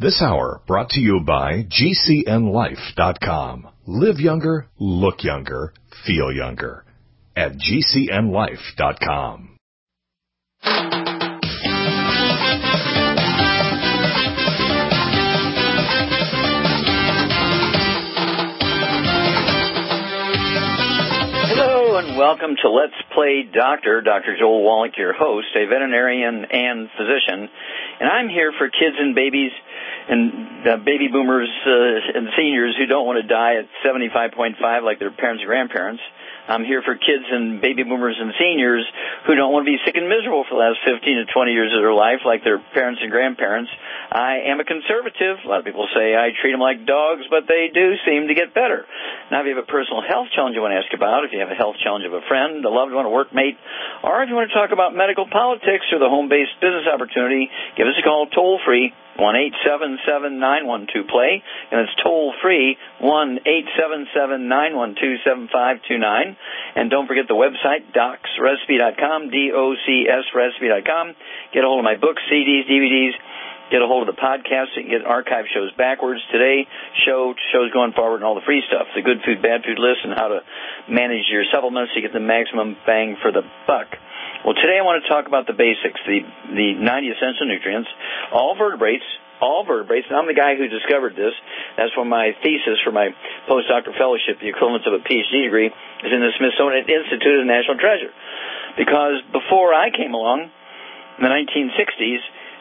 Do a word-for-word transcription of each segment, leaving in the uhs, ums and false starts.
This hour brought to you by G C N life dot com. Live younger, look younger, feel younger at G C N life dot com. Hello and welcome to Let's Play Doctor. Doctor Joel Wallach, your host, a veterinarian and physician. And I'm here for kids and babies and uh, baby boomers uh, and seniors who don't want to die at seventy-five point five like their parents and grandparents. I'm here for kids and baby boomers and seniors who don't want to be sick and miserable for the last fifteen to twenty years of their life like their parents and grandparents. I am a conservative. A lot of people say I treat them like dogs, but they do seem to get better. Now, if you have a personal health challenge you want to ask about, if you have a health challenge of a friend, a loved one, a workmate, or if you want to talk about medical politics or the home-based business opportunity, give us a call toll-free, one eight seven seven nine one two play, and it's toll-free, one eight seven seven nine one two seven five two nine. And don't forget the website, docs recipe dot com, D O C S recipe dot com. Get a hold of my books, C Ds, D V Ds. Get a hold of the podcast. You can get archive shows backwards. Today, show shows going forward and all the free stuff, the good food, bad food list, and how to manage your supplements to get the maximum bang for the buck. Well, today I want to talk about the basics, the, the ninety essential nutrients, all vertebrates, all vertebrates. And I'm the guy who discovered this. That's when my thesis for my postdoctoral fellowship, the equivalent of a P H D degree, is in the Smithsonian Institute of National Treasure. Because before I came along, in the nineteen sixties,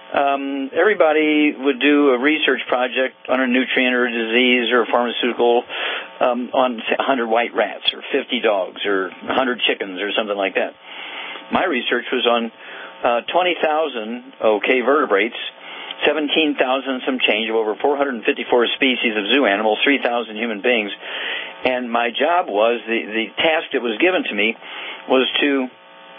Um, everybody would do a research project on a nutrient or a disease or a pharmaceutical um, on say, one hundred white rats or fifty dogs or one hundred chickens or something like that. My research was on uh, twenty thousand okay vertebrates, seventeen thousand some change of over four hundred fifty-four species of zoo animals, three thousand human beings. And my job was, the, the task that was given to me was to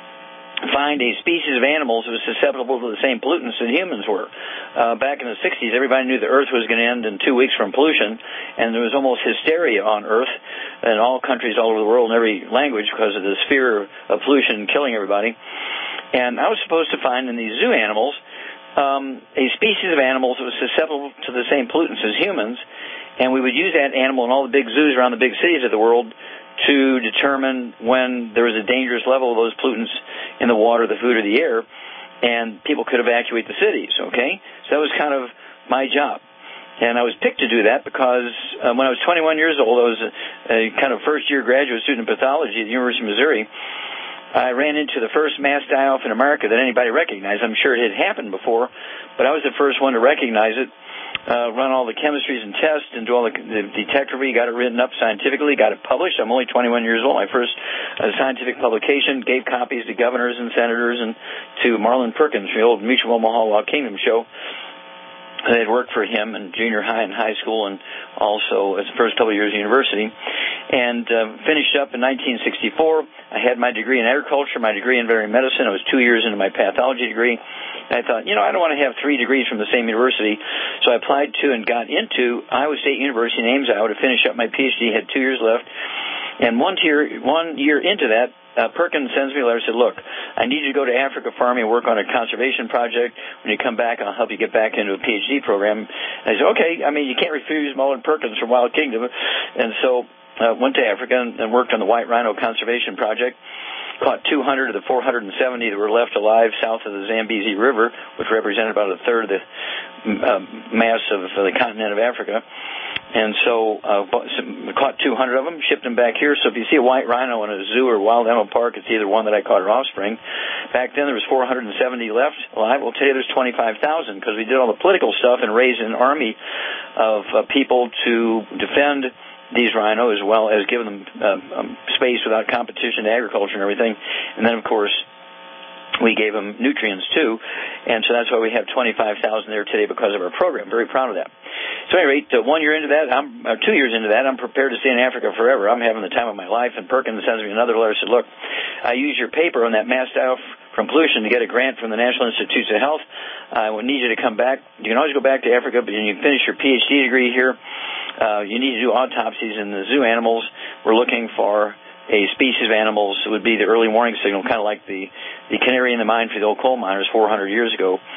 find a species of animals that was susceptible to the same pollutants that humans were. Uh, back in the sixties, everybody knew the Earth was going to end in two weeks from pollution, and there was almost hysteria on Earth in all countries all over the world in every language because of this fear of pollution killing everybody. And I was supposed to find in these zoo animals um, a species of animals that was susceptible to the same pollutants as humans, and we would use that animal in all the big zoos around the big cities of the world to determine when there was a dangerous level of those pollutants in the water, the food, or the air, and people could evacuate the cities, okay? So that was kind of my job. And I was picked to do that because uh, when I was twenty-one years old, I was a, a kind of first-year graduate student in pathology at the University of Missouri. I ran into the first mass die-off in America that anybody recognized. I'm sure it had happened before, but I was the first one to recognize it. Uh, run all the chemistries and tests and do all the, the detectory, got it written up scientifically, got it published. I'm only twenty-one years old. My first uh, scientific publication, gave copies to governors and senators and to Marlon Perkins from the old Mutual Omaha Wild Kingdom show. I had worked for him in junior high and high school and also as the first couple of years of university. And uh, finished up in nineteen sixty-four. I had my degree in agriculture, my degree in veterinary medicine. I was two years into my pathology degree. And I thought, you know, I don't want to have three degrees from the same university. So I applied to and got into Iowa State University in Ames, Iowa to finish up my P H D. Had two years left. And one year, one year into that, Uh, Perkins sends me a letter and said, look, I need you to go to Africa farming and work on a conservation project. When you come back, I'll help you get back into a P H D program. And I said, okay, I mean, you can't refuse Marlon Perkins from Wild Kingdom. And so I uh, went to Africa and, and worked on the White Rhino Conservation Project. Caught two hundred of the four hundred seventy that were left alive south of the Zambezi River, which represented about a third of the uh, mass of uh, the continent of Africa. And so uh, caught two hundred of them, shipped them back here. So if you see a white rhino in a zoo or wild animal park, it's either one that I caught or offspring. Back then there was four hundred seventy left alive. Well, today there's twenty-five thousand because we did all the political stuff and raised an army of uh, people to defend these rhino as well as giving them uh, um, space without competition to agriculture and everything. And then, of course, we gave them nutrients, too, and so that's why we have twenty-five thousand there today because of our program. Very proud of that. So, at any rate, uh, one year into that, I'm, or two years into that, I'm prepared to stay in Africa forever. I'm having the time of my life, and Perkins sends me another letter and said, look, I used your paper on that mass die-off from pollution to get a grant from the National Institutes of Health. I would need you to come back. You can always go back to Africa, but when you finish your P H D degree here, uh, you need to do autopsies in the zoo animals. We're looking for a species of animals that would be the early warning signal, kind of like the, the canary in the mine for the old coal miners four hundred years ago.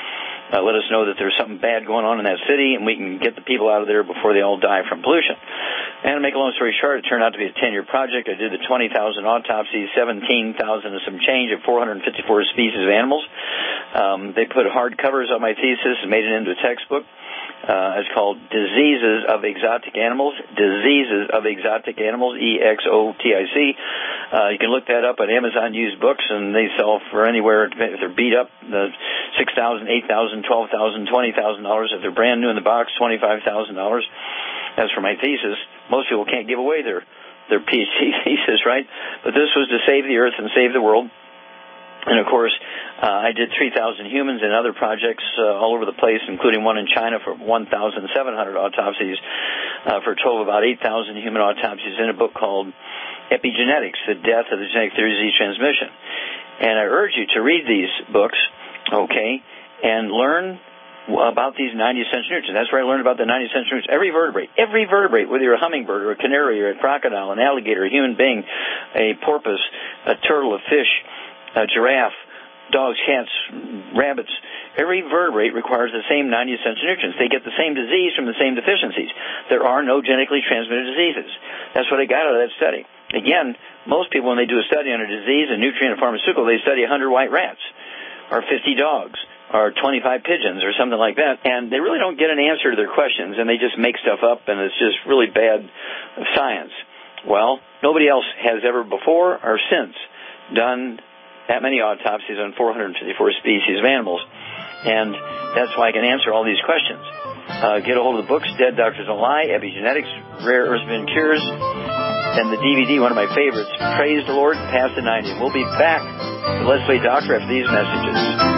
Uh, let us know that there's something bad going on in that city, and we can get the people out of there before they all die from pollution. And to make a long story short, it turned out to be a ten-year project. I did the twenty thousand autopsies, seventeen thousand and some change of four hundred fifty-four species of animals. Um, they put hard covers on my thesis and made it into a textbook. Uh, it's called Diseases of Exotic Animals, Diseases of Exotic Animals, E X O T I C. Uh, you can look that up on Amazon used books, and they sell for anywhere, if they're beat up, the six thousand dollars, eight thousand dollars, twelve thousand dollars, twenty thousand dollars. If they're brand new in the box, twenty-five thousand dollars. As for my thesis, most people can't give away their, their PhD thesis, right? But this was to save the earth and save the world. And, of course, uh, I did three thousand humans and other projects uh, all over the place, including one in China for one thousand seven hundred autopsies, uh, for a total of about eight thousand human autopsies in a book called Epigenetics, The Death of the Genetic Theory of Disease Transmission. And I urge you to read these books, okay, and learn about these ninety essential nutrients. That's where I learned about the ninety essential nutrients. Every vertebrate, every vertebrate, whether you're a hummingbird or a canary or a crocodile, an alligator, a human being, a porpoise, a turtle, a fish, a giraffe, dogs, cats, rabbits, every vertebrate requires the same ninety essential nutrients. They get the same disease from the same deficiencies. There are no genetically transmitted diseases. That's what I got out of that study. Again, most people, when they do a study on a disease, a nutrient, a pharmaceutical, they study one hundred white rats or fifty dogs or twenty-five pigeons or something like that, and they really don't get an answer to their questions, and they just make stuff up, and it's just really bad science. Well, nobody else has ever before or since done that many autopsies on four hundred fifty-four species of animals. And that's why I can answer all these questions. Uh, get a hold of the books, Dead Doctors Don't Lie, Epigenetics, Rare Earth-Been Cures, and the D V D, one of my favorites, Praise the Lord, Past the ninety. We'll be back with Let's Play Doctor after these messages.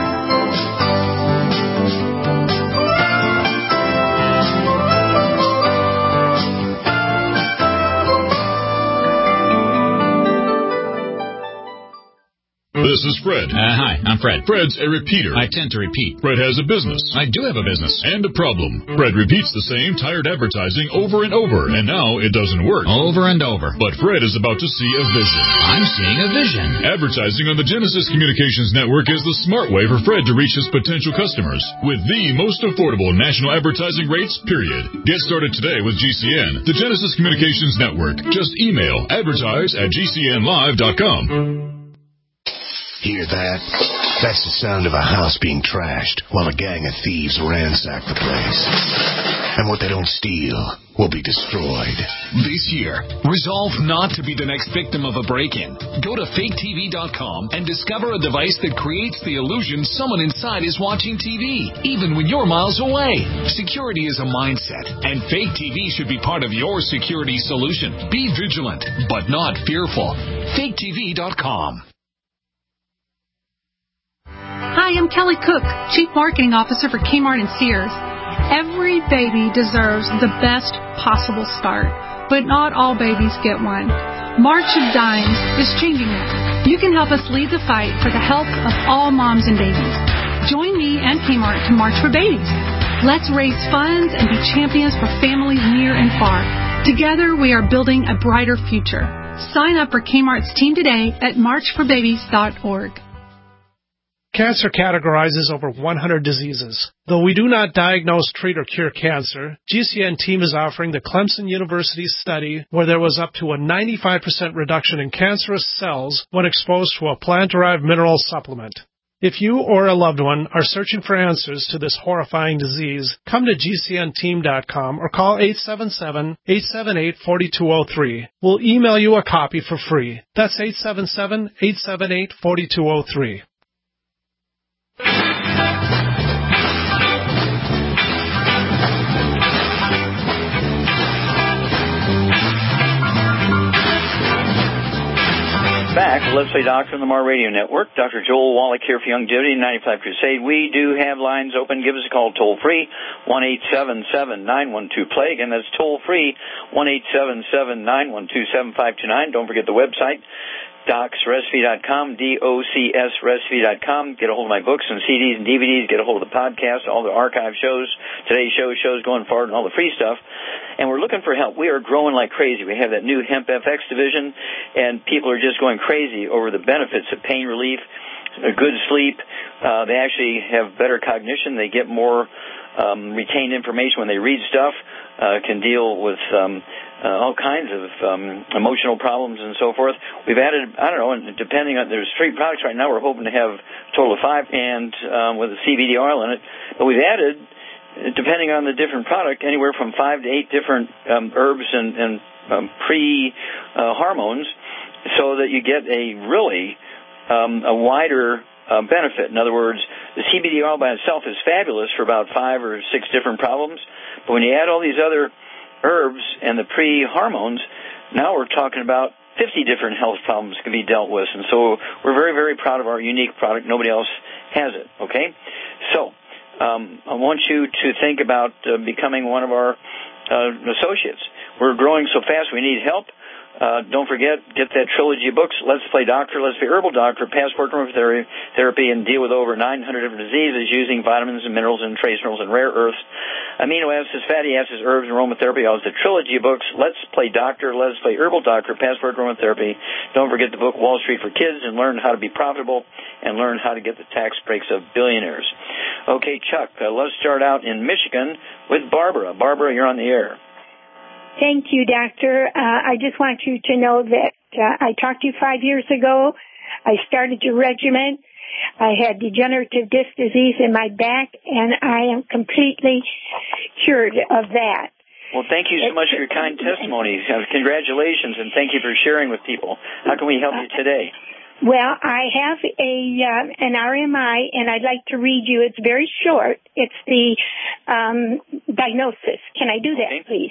This is Fred. Uh, hi, I'm Fred. Fred's a repeater. I tend to repeat. Fred has a business. I do have a business. And a problem. Fred repeats the same tired advertising over and over, and now it doesn't work. Over and over. But Fred is about to see a vision. I'm seeing a vision. Advertising on the Genesis Communications Network is the smart way for Fred to reach his potential customers with the most affordable national advertising rates, period. Get started today with G C N, the Genesis Communications Network. Just email advertise at g c n live dot com. Hear that? That's the sound of a house being trashed while a gang of thieves ransack the place. And what they don't steal will be destroyed. This year, resolve not to be the next victim of a break-in. Go to fake T V dot com and discover a device that creates the illusion someone inside is watching T V, even when you're miles away. Security is a mindset, and Fake T V should be part of your security solution. Be vigilant, but not fearful. fake T V dot com. Hi, I'm Kelly Cook, Chief Marketing Officer for Kmart and Sears. Every baby deserves the best possible start, but not all babies get one. March of Dimes is changing that. You can help us lead the fight for the health of all moms and babies. Join me and Kmart to March for Babies. Let's raise funds and be champions for families near and far. Together, we are building a brighter future. Sign up for Kmart's team today at march for babies dot org. Cancer categorizes over one hundred diseases. Though we do not diagnose, treat, or cure cancer, G C N team is offering the Clemson University study where there was up to a ninety-five percent reduction in cancerous cells when exposed to a plant-derived mineral supplement. If you or a loved one are searching for answers to this horrifying disease, come to G C N team dot com or call eight seven seven, eight seven eight, four two zero three. We'll email you a copy for free. That's eight seven seven, eight seven eight, four two zero three. Back, Let's Play Doctor on the Mar Radio Network. Doctor Joel Wallach here for Youngevity ninety-five Crusade. We do have lines open. Give us a call toll free, one eight seven seven, nine one two, plague, and that's toll free, one eight seven seven, nine one two, seven five two nine. Don't forget the website, docs recipe dot com, D O C S recipe dot com. Get a hold of my books and C Ds and D V Ds. Get a hold of the podcast, all the archive shows, today's show, shows going forward, and all the free stuff. And we're looking for help. We are growing like crazy. We have that new Hemp F X division, and people are just going crazy over the benefits of pain relief, a good sleep. Uh, they actually have better cognition. They get more um, retained information when they read stuff, uh, can deal with um, uh, all kinds of um, emotional problems and so forth. We've added, I don't know, and depending on, there's three products right now. We're hoping to have a total of five, and um, with a C B D oil in it. But we've added, depending on the different product, anywhere from five to eight different um, herbs and, and um, pre-hormones, uh, so that you get a really um, a wider uh, benefit. In other words, the C B D oil by itself is fabulous for about five or six different problems, but when you add all these other herbs and the pre-hormones, now we're talking about fifty different health problems can be dealt with. And so we're very, very proud of our unique product. Nobody else has it, okay? So um, I want you to think about uh, becoming one of our uh, associates. We're growing so fast we need help. Uh, don't forget, get that trilogy of books, Let's Play Doctor, Let's Play Herbal Doctor, Passport Aromatherapy, therapy, and deal with over nine hundred different diseases using vitamins and minerals and trace minerals and rare earths, amino acids, fatty acids, herbs, and aromatherapy. All the trilogy of books, Let's Play Doctor, Let's Play Herbal Doctor, Passport Aromatherapy. Don't forget the book Wall Street for Kids, and learn how to be profitable and learn how to get the tax breaks of billionaires. Okay, Chuck, uh, let's start out in Michigan with Barbara. Barbara, you're on the air. Thank you, Doctor. Uh, I just want you to know that uh, I talked to you five years ago. I started your regimen. I had degenerative disc disease in my back, and I am completely cured of that. Well, thank you so much for your kind testimony. Congratulations, and thank you for sharing with people. How can we help you today? Well, I have a uh, an R M I, and I'd like to read you. It's very short. It's the um, diagnosis. Can I do that, okay, please?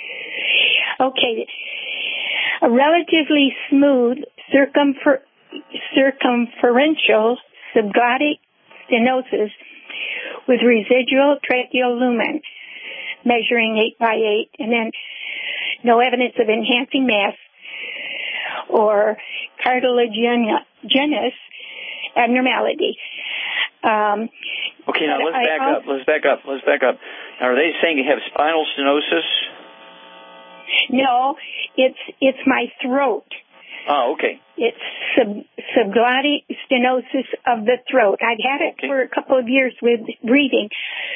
Okay. A relatively smooth circumfer- circumferential subglottic stenosis with residual tracheal lumen measuring eight by eight, and then no evidence of enhancing mass or cartilaginous abnormality. Um, okay, now let's back I, up. Let's back up. Let's back up. Now, are they saying you have spinal stenosis? No, it's it's my throat. Oh, okay. It's sub, subglottic stenosis of the throat. I've had it okay. for a couple of years with breathing,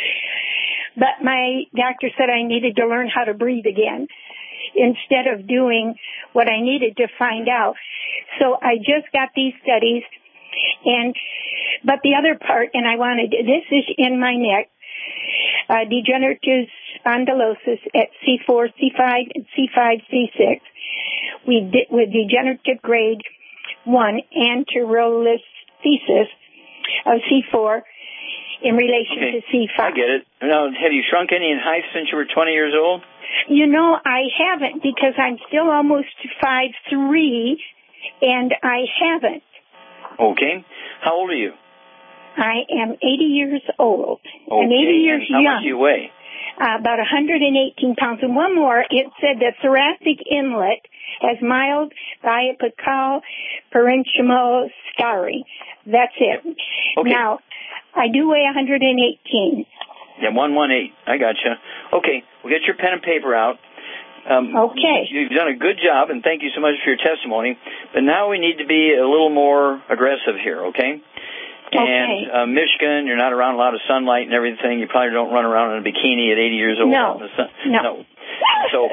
but my doctor said I needed to learn how to breathe again instead of doing what I needed to find out. So I just got these studies, and but the other part, and I wanted, this is in my neck, uh, degenerative spondylosis at C four, C five, and C five, C six. We did with degenerative grade one anterolisthesis of C four in relation okay. to C five. I get it. Now, have you shrunk any in height since you were twenty years old? You know, I haven't, because I'm still almost five three, and I haven't. Okay. How old are you? I am eighty years old. Okay. And eighty years and how young. How much do you weigh? Uh, about one hundred eighteen pounds. And one more, it said the thoracic inlet has mild biapical parenchymal scarring. That's it. Okay. Now, I do weigh one hundred eighteen. Yeah, one eighteen. I gotcha. Okay, we'll get your pen and paper out. Um, okay. You've done a good job, and thank you so much for your testimony. But now we need to be a little more aggressive here, okay? Okay. And uh, Michigan, you're not around a lot of sunlight and everything. You probably don't run around in a bikini at eighty years old. No. No. no. So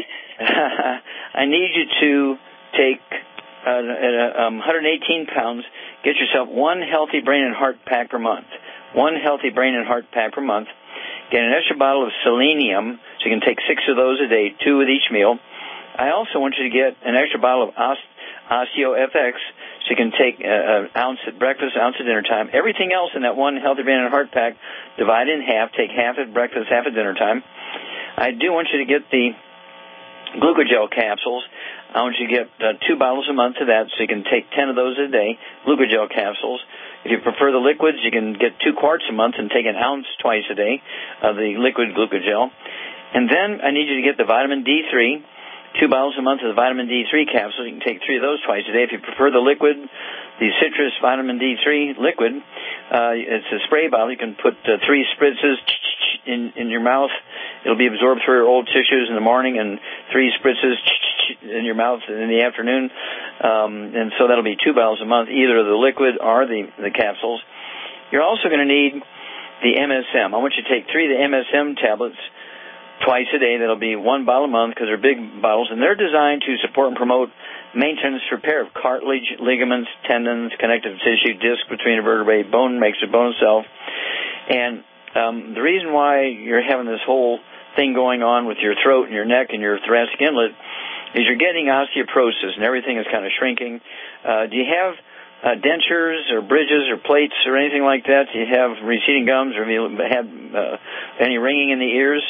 I need you to take uh, uh, um, one hundred eighteen pounds, get yourself one healthy brain and heart pack per month. One healthy brain and heart pack per month. Get an extra bottle of selenium, so you can take six of those a day, two with each meal. I also want you to get an extra bottle of Osteo F X, so you can take an ounce at breakfast, an ounce at dinner time. Everything else in that one healthy brain and heart pack, divide in half, take half at breakfast, half at dinner time. I do want you to get the glucogel capsules. I want you to get uh, two bottles a month of that, so you can take ten of those a day, glucogel capsules. If you prefer the liquids, you can get two quarts a month and take an ounce twice a day of the liquid glucogel. And then I need you to get the vitamin D three, two bottles a month of the vitamin D three capsules. You can take three of those twice a day. If you prefer the liquid, the citrus vitamin D three liquid, uh, it's a spray bottle. You can put uh, three spritzes in, in your mouth. It'll be absorbed through your old tissues in the morning, and three spritzes in your mouth in the afternoon, um, and so that'll be two bottles a month, either the liquid or the, the capsules. You're also going to need the M S M. I want you to take three of the M S M tablets twice a day. That'll be one bottle a month because they're big bottles, and they're designed to support and promote maintenance, repair of cartilage, ligaments, tendons, connective tissue, disc between the vertebrae, bone makes a bone cell. And um, the reason why you're having this whole thing going on with your throat and your neck and your thoracic inlet is you're getting osteoporosis and everything is kind of shrinking. Uh, do you have uh, dentures or bridges or plates or anything like that? Do you have receding gums, or have you had uh, any ringing in the ears?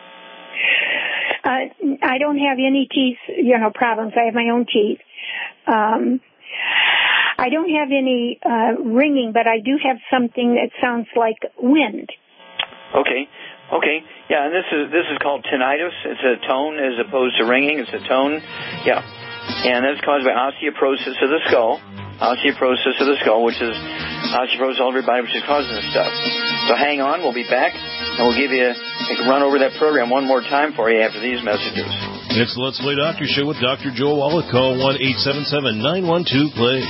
Uh, I don't have any teeth, you know, problems. I have my own teeth. Um, I don't have any uh, ringing, but I do have something that sounds like wind. Okay. Okay, yeah, and this is this is called tinnitus. It's a tone as opposed to ringing. It's a tone, yeah, and that's caused by osteoporosis of the skull, osteoporosis of the skull, which is osteoporosis all over your body, which is causing this stuff. So hang on, we'll be back, and we'll give you a run over that program one more time for you after these messages. It's the Let's Play Doctor Show with Doctor Joel Wallach. Call one eight seven seven, nine one two, play.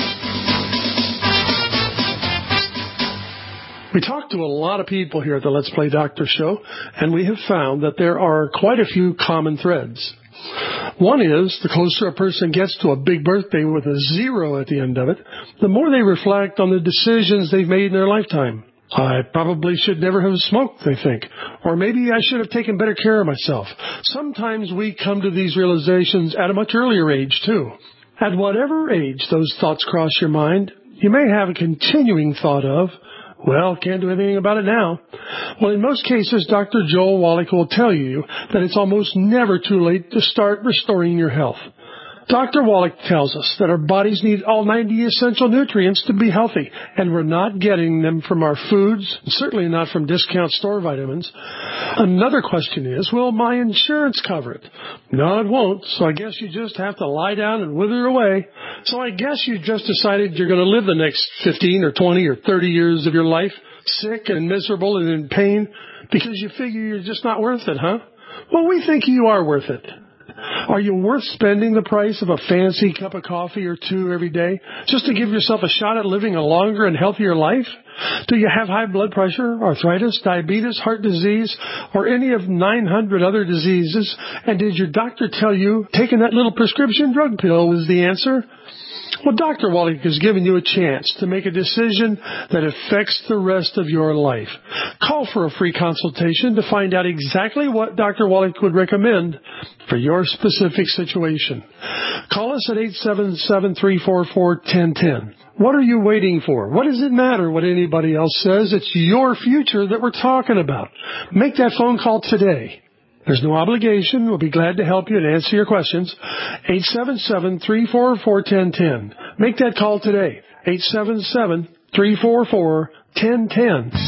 We talk to a lot of people here at the Let's Play Doctor Show, and we have found that there are quite a few common threads. One is, the closer a person gets to a big birthday with a zero at the end of it, the more they reflect on the decisions they've made in their lifetime. I probably should never have smoked, they think. Or maybe I should have taken better care of myself. Sometimes we come to these realizations at a much earlier age, too. At whatever age those thoughts cross your mind, you may have a continuing thought of, well, can't do anything about it now. Well, in most cases, Doctor Joel Wallach will tell you that it's almost never too late to start restoring your health. Doctor Wallach tells us that our bodies need all ninety essential nutrients to be healthy, and we're not getting them from our foods, certainly not from discount store vitamins. Another question is, will my insurance cover it? No, it won't, so I guess you just have to lie down and wither away. So I guess you just decided you're going to live the next fifteen or twenty or thirty years of your life sick and miserable and in pain because you figure you're just not worth it, huh? Well, we think you are worth it. Are you worth spending the price of a fancy cup of coffee or two every day just to give yourself a shot at living a longer and healthier life? Do you have high blood pressure, arthritis, diabetes, heart disease, or any of nine hundred other diseases? And did your doctor tell you taking that little prescription drug pill was the answer? Well, Doctor Wallach has given you a chance to make a decision that affects the rest of your life. Call for a free consultation to find out exactly what Doctor Wallach would recommend for your specific situation. Call us at eight seven seven, three four four, one zero one zero. What are you waiting for? What does it matter what anybody else says? It's your future that we're talking about. Make that phone call today. There's no obligation. We'll be glad to help you and answer your questions. eight seven seven, three four four, one zero one zero. Make that call today. eight seven seven, three four four, one zero one zero.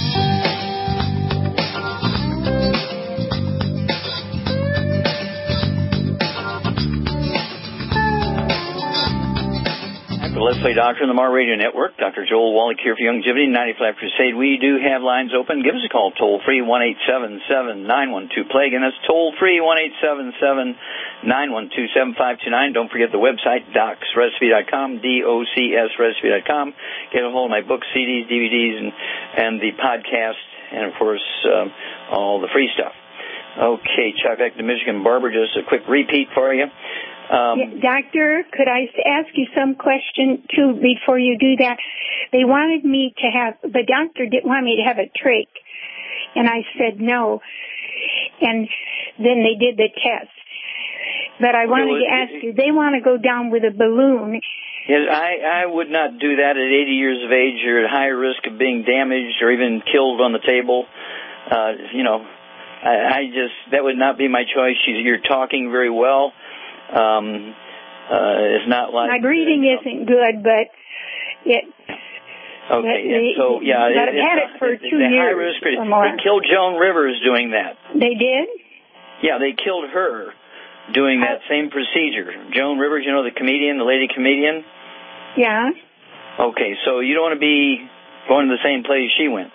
Let's Play Doctor on the Mar Radio Network. Doctor Joel Wallach here for Youngevity, ninety-five Crusade. We do have lines open. Give us a call, toll-free, one eight seven seven, nine one two, plague. And that's toll-free, one eight seven seven, nine one two, seven five two nine. Don't forget the website, docs recipe dot com, D O C S recipe dot com. Get a hold of my books, C Ds, D V Ds, and, and the podcast, and, of course, um, all the free stuff. Okay, Chuck, back to Michigan. Barbara, just a quick repeat for you. Um, yeah, doctor, could I ask you some question, too, before you do that? They wanted me to have, the doctor didn't want me to have a trach, and I said no, and then they did the test. But I wanted to ask you, they want to go down with a balloon. Yes, I, I would not do that at eighty years of age. You're at higher risk of being damaged or even killed on the table. Uh, you know, I, I just, that would not be my choice. You're talking very well. Um, uh, it's not like... My breathing uh, isn't good, but it... Okay, they, so, yeah... But it, I've had not, it for it's, two it's years high risk. or more. They killed Joan Rivers doing that. They did? Yeah, they killed her doing that uh, same procedure. Joan Rivers, you know, the comedian, the lady comedian? Yeah. Okay, so you don't want to be going to the same place she went.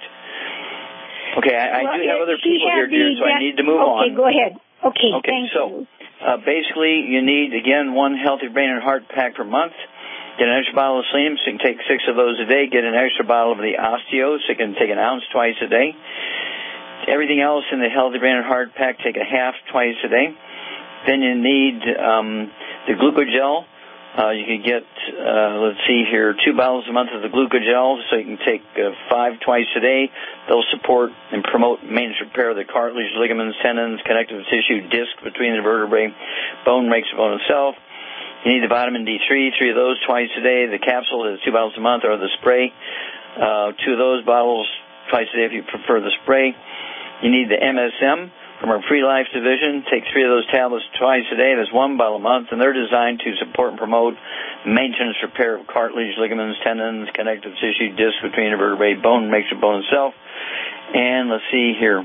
Okay, I, well, I do have other people here, the, dear, so that, I need to move okay, on. Okay, go ahead. Okay, okay thank so, you. uh, basically, you need, again, one Healthy Brain and Heart pack per month. Get an extra bottle of selenium, so you can take six of those a day. Get an extra bottle of the Osteo, so you can take an ounce twice a day. Everything else in the Healthy Brain and Heart pack, take a half twice a day. Then you need um, the Glucogel. Uh, you can get, uh, let's see here, two bottles a month of the Glucogel, so you can take uh, five twice a day. They'll support and promote maintenance repair of the cartilage, ligaments, tendons, connective tissue, disc between the vertebrae, bone makes the bone itself. You need the vitamin D three, three of those twice a day. The capsule is two bottles a month, or the spray, uh, two of those bottles twice a day if you prefer the spray. You need the M S M from our Free Life division. Take three of those tablets twice a day. That's one bottle a month, and they're designed to support and promote maintenance repair of cartilage, ligaments, tendons, connective tissue, disc between the vertebrae, bone makes the bone itself. And let's see here.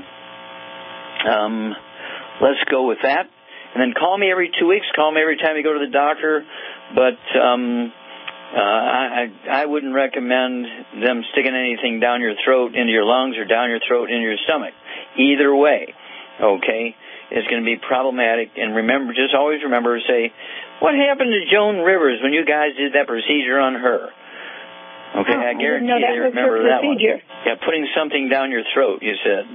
Um, let's go with that. And then call me every two weeks. Call me every time you go to the doctor. But um, uh, I, I wouldn't recommend them sticking anything down your throat, into your lungs, or down your throat, into your stomach. Either way. Okay, it's going to be problematic. And remember, just always remember, say, what happened to Joan Rivers when you guys did that procedure on her? Okay, oh, I guarantee I they remember that one. Yeah, putting something down your throat, you said.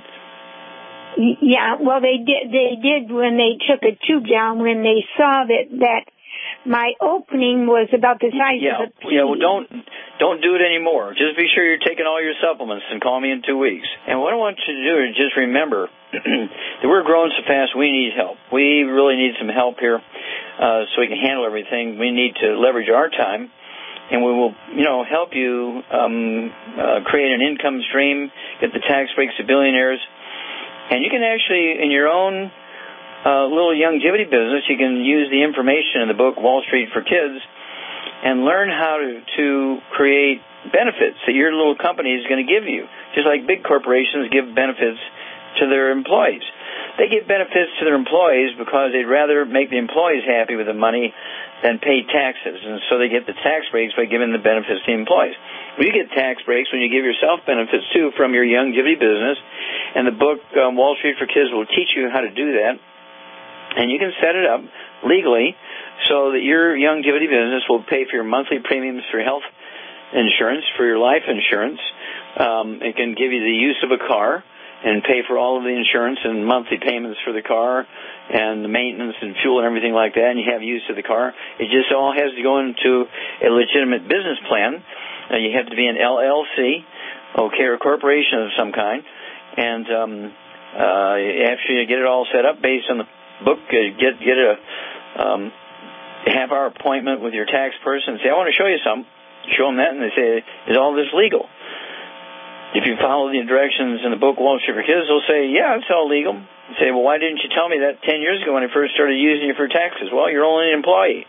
Yeah, well, they did. They did when they took a tube down, when they saw that that my opening was about the size yeah, of a pea. Yeah, well, don't don't do it anymore. Just be sure you're taking all your supplements and call me in two weeks. And what I want you to do is just remember that we're growing so fast, we need help. We really need some help here uh, so we can handle everything. We need to leverage our time, and we will, you know, help you um, uh, create an income stream, get the tax breaks to billionaires. And you can actually, in your own uh, little longevity business, you can use the information in the book Wall Street for Kids and learn how to, to create benefits that your little company is going to give you, just like big corporations give benefits to their employees. They give benefits to their employees because they'd rather make the employees happy with the money than pay taxes, and so they get the tax breaks by giving the benefits to the employees. Well, you get tax breaks when you give yourself benefits, too, from your longevity business, and the book um, Wall Street for Kids will teach you how to do that, and you can set it up legally so that your longevity business will pay for your monthly premiums for health insurance, for your life insurance. Um, it can give you the use of a car and pay for all of the insurance and monthly payments for the car and the maintenance and fuel and everything like that, and you have use of the car. It just all has to go into a legitimate business plan. Uh, you have to be an L L C, okay, or a corporation of some kind. And um, uh, after you get it all set up based on the book, uh, get get a um, half-hour appointment with your tax person and say, I want to show you something. Show them that, and they say, is all this legal? If you follow the directions in the book Wall Street for Kids, they'll say, yeah, it's all legal. You say, well, why didn't you tell me that ten years ago when I first started using it for taxes? Well, you're only an employee.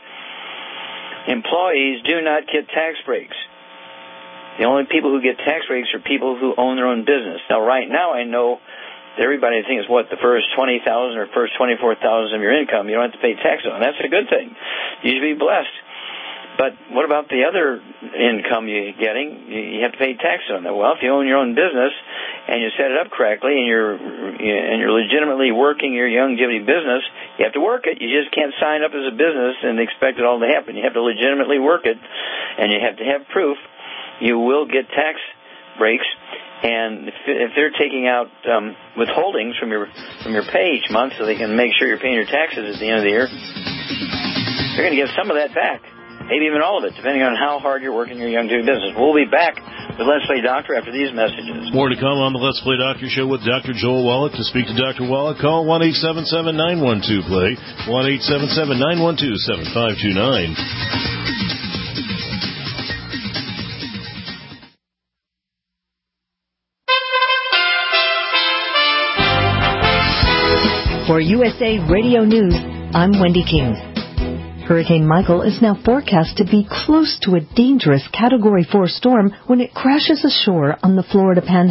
Employees do not get tax breaks. The only people who get tax breaks are people who own their own business. Now, right now, I know everybody thinks, what, the first twenty thousand dollars or first twenty-four thousand dollars of your income, you don't have to pay tax on. That's a good thing. You should be blessed. But what about the other income you're getting? You have to pay tax on that. Well, if you own your own business and you set it up correctly and you're and you're legitimately working your longevity business, you have to work it. You just can't sign up as a business and expect it all to happen. You have to legitimately work it, and you have to have proof. You will get tax breaks, and if, if they're taking out um, withholdings from your from your pay each month so they can make sure you're paying your taxes at the end of the year, you're going to get some of that back. Maybe even all of it, depending on how hard you're working your longevity business. We'll be back with Let's Play Doctor after these messages. More to come on the Let's Play Doctor show with Doctor Joel Wallach. To speak to Doctor Wallach, call one eight seven seven, nine one two, play, one eight seven seven, nine one two, seven five two nine. For U S A Radio News, I'm Wendy King. Hurricane Michael is now forecast to be close to a dangerous Category four storm when it crashes ashore on the Florida Panhandle.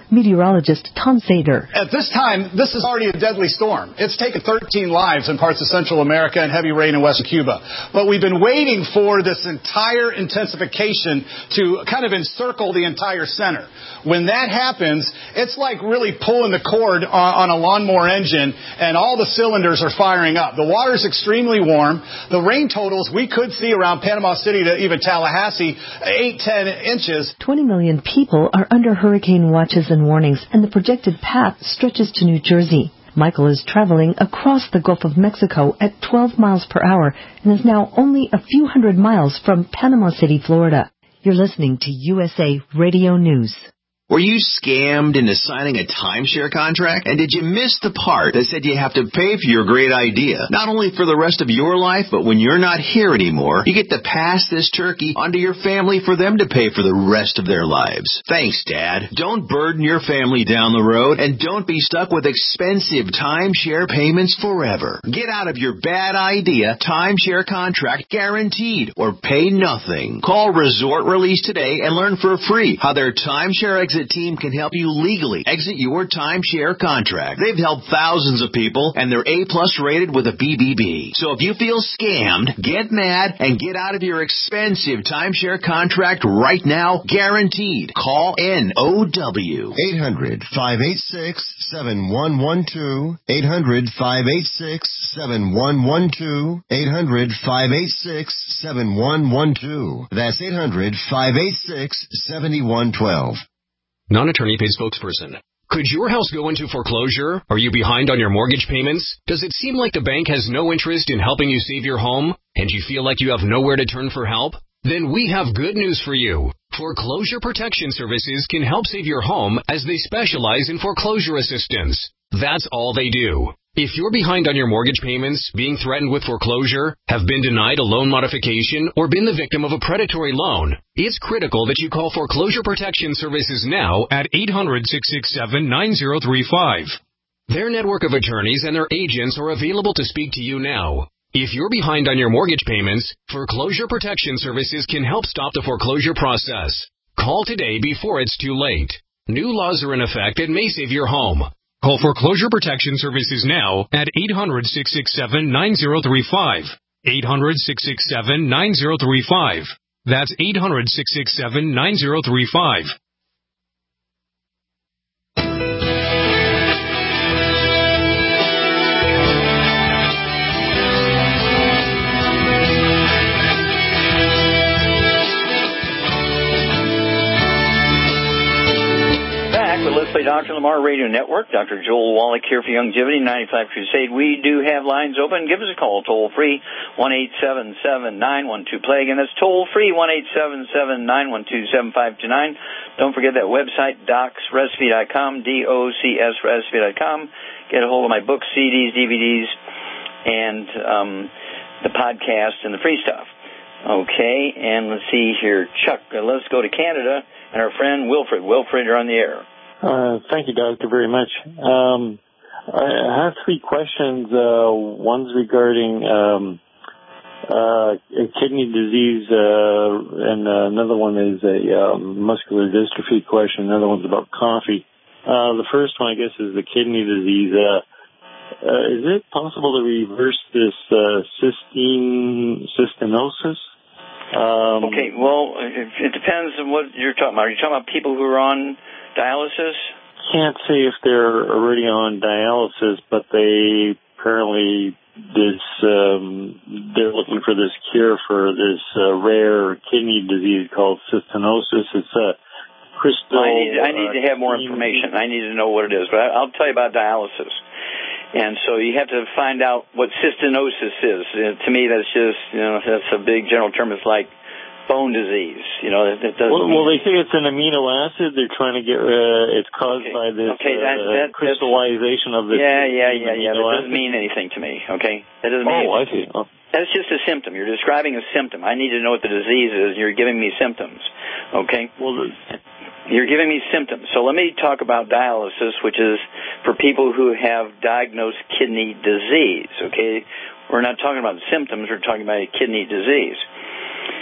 Meteorologist Tom Sater. At this time, this is already a deadly storm. It's taken thirteen lives in parts of Central America and heavy rain in western Cuba. But we've been waiting for this entire intensification to kind of encircle the entire center. When that happens, it's like really pulling the cord on, on a lawnmower engine, and all the cylinders are firing up. The water's extremely warm. The rain totals we could see around Panama City to even Tallahassee, eight, ten inches. twenty million people are under hurricane watches and warnings, and the projected path stretches to New Jersey. Michael is traveling across the Gulf of Mexico at twelve miles per hour and is now only a few hundred miles from Panama City, Florida. You're listening to U S A Radio News. Were you scammed into signing a timeshare contract? And did you miss the part that said you have to pay for your great idea? Not only for the rest of your life, but when you're not here anymore, you get to pass this turkey onto your family for them to pay for the rest of their lives. Thanks, Dad. Don't burden your family down the road, and don't be stuck with expensive timeshare payments forever. Get out of your bad idea timeshare contract guaranteed, or pay nothing. Call Resort Release today and learn for free how their timeshare exit team can help you legally exit your timeshare contract. They've helped thousands of people, and they're A-plus rated with a B B B. So if you feel scammed, get mad and get out of your expensive timeshare contract right now, guaranteed. Call N O W. eight hundred, five eight six, seven one one two. eight hundred, five eight six, seven one one two. eight hundred, five eight six, seven one one two. That's eight hundred, five eight six, seven one one two. Non-attorney paid spokesperson. Could your house go into foreclosure? Are you behind on your mortgage payments? Does it seem like the bank has no interest in helping you save your home, and you feel like you have nowhere to turn for help? Then we have good news for you. Foreclosure Protection Services can help save your home as they specialize in foreclosure assistance. That's all they do. If you're behind on your mortgage payments, being threatened with foreclosure, have been denied a loan modification, or been the victim of a predatory loan, it's critical that you call Foreclosure Protection Services now at eight hundred, six six seven, nine zero three five. Their network of attorneys and their agents are available to speak to you now. If you're behind on your mortgage payments, Foreclosure Protection Services can help stop the foreclosure process. Call today before it's too late. New laws are in effect that may save your home. Call Foreclosure Protection Services now at eight hundred, six six seven, nine zero three five. eight hundred, six six seven, nine zero three five. That's eight hundred, six six seven, nine zero three five. Let's Play Doctor Lamar Radio Network. Doctor Joel Wallach here for Youngevity, ninety-five Crusade. We do have lines open. Give us a call, toll-free, one eight seven seven, nine one two, play. Again, that's toll-free, one eight seven seven, nine one two, seven five two nine. Don't forget that website, docs recipe dot com, D O C S recipe dot com. Get a hold of my books, C Ds, D V Ds, and um, the podcast and the free stuff. Okay, and let's see here. Chuck, uh, let's go to Canada, and our friend Wilfred. Wilfred, you're on the air. Uh, thank you, Doctor, very much. Um, I have three questions. Uh, one's regarding um, uh, a kidney disease, uh, and uh, another one is a um, muscular dystrophy question. Another one's about coffee. Uh, the first one, I guess, is the kidney disease. Uh, uh, is it possible to reverse this uh, cystine, cystinosis? Um, okay, well, it, it depends on what you're talking about. Are you talking about people who are on dialysis? Can't say if they're already on dialysis, but they apparently this um, they're looking for this cure for this uh, rare kidney disease called cystinosis. It's a crystal. I need, I need uh, to have more information. I need to know what it is, but I, I'll tell you about dialysis. And so you have to find out what cystinosis is. Uh, to me, that's just, you know, that's a big general term. It's like bone disease. You know, it, it doesn't well, well, they say it's an amino acid. They're trying to get, uh, it's caused okay. by this okay, that, uh, that, crystallization of this. Yeah, yeah, yeah, yeah. That acid. doesn't mean anything to me, okay? That doesn't mean Oh, anything. I see. Oh. That's just a symptom. You're describing a symptom. I need to know what the disease is. You're giving me symptoms, okay? Well, the, You're giving me symptoms. So let me talk about dialysis, which is for people who have diagnosed kidney disease, okay? We're not talking about symptoms. We're talking about a kidney disease.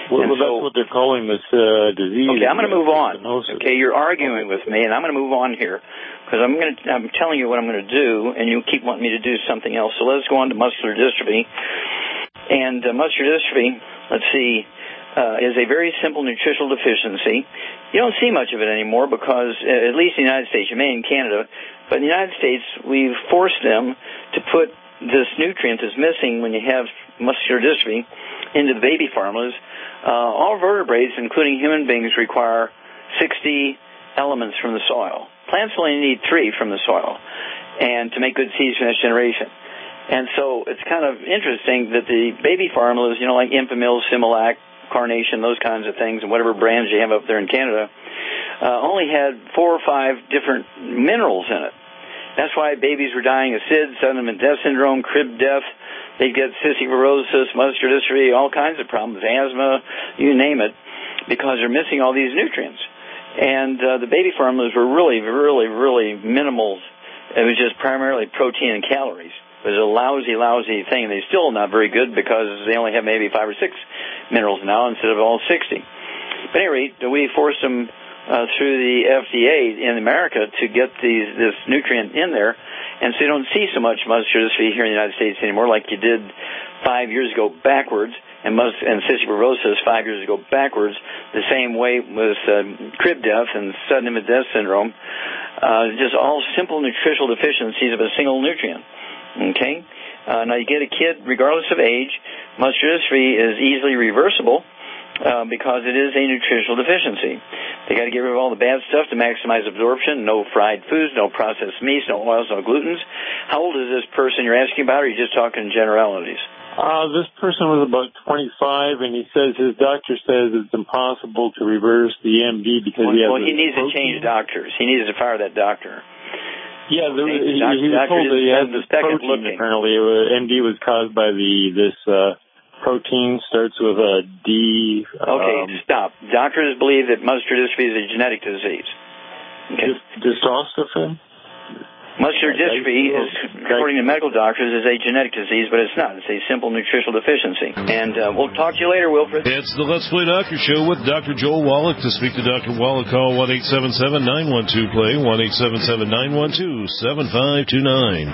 Well, well so, that's what they're calling this uh, disease. Okay, I'm going to move on. Okay, you're arguing with me, and I'm going to move on here because I'm going to. I'm telling you what I'm going to do, and you keep wanting me to do something else. So let's go on to muscular dystrophy. And uh, muscular dystrophy, let's see, uh, is a very simple nutritional deficiency. You don't see much of it anymore because, uh, at least in the United States, you may in Canada, but in the United States, we've forced them to put this nutrient that's missing when you have muscular dystrophy into the baby formulas. Uh, all vertebrates, including human beings, require sixty elements from the soil. Plants only need three from the soil, and to make good seeds for the next generation. And so it's kind of interesting that the baby formulas, you know, like Infamil, Similac, Carnation, those kinds of things, and whatever brands you have up there in Canada, uh, only had four or five different minerals in it. That's why babies were dying of S I D, sudden death syndrome, crib death. They get cystic fibrosis, muscular dystrophy, all kinds of problems, asthma, you name it, because they're missing all these nutrients. And uh, the baby formulas were really, really, really minimal. It was just primarily protein and calories. It was a lousy, lousy thing. They're still not very good because they only have maybe five or six minerals now instead of all sixty. But at any rate, we forced them uh, through the F D A in America to get these this nutrient in there. And so you don't see so much muscular dystrophy here in the United States anymore like you did five years ago backwards, and, mus- and cystic fibrosis five years ago backwards, the same way with uh, crib death and sudden infant death syndrome, uh, just all simple nutritional deficiencies of a single nutrient. Okay? Uh, now you get a kid, regardless of age, muscular dystrophy is easily reversible uh, because it is a nutritional deficiency. They got to get rid of all the bad stuff to maximize absorption. No fried foods, no processed meats, no oils, no glutens. How old is this person you're asking about, or are you just talking generalities? Uh, this person was about twenty-five, and he says his doctor says it's impossible to reverse the M D because well, he has well, he needs protein. to change doctors. He needs to fire that doctor. Yeah, the, okay. he, doctor, he was told that he has the this second protein, looking. apparently. M D was caused by the this uh, protein, starts with a D. Okay, um, stop. Doctors believe that muscular dystrophy is a genetic disease. Okay. Dystrophin? Muscular dystrophy, is, according to medical doctors, is a genetic disease, but it's not. It's a simple nutritional deficiency. And uh, we'll talk to you later, Wilfred. It's the Let's Play Doctor Show with Doctor Joel Wallach. To speak to Doctor Wallach, call one eight seven seven, nine one two, play, one eight seven seven, nine one two, seven five two nine.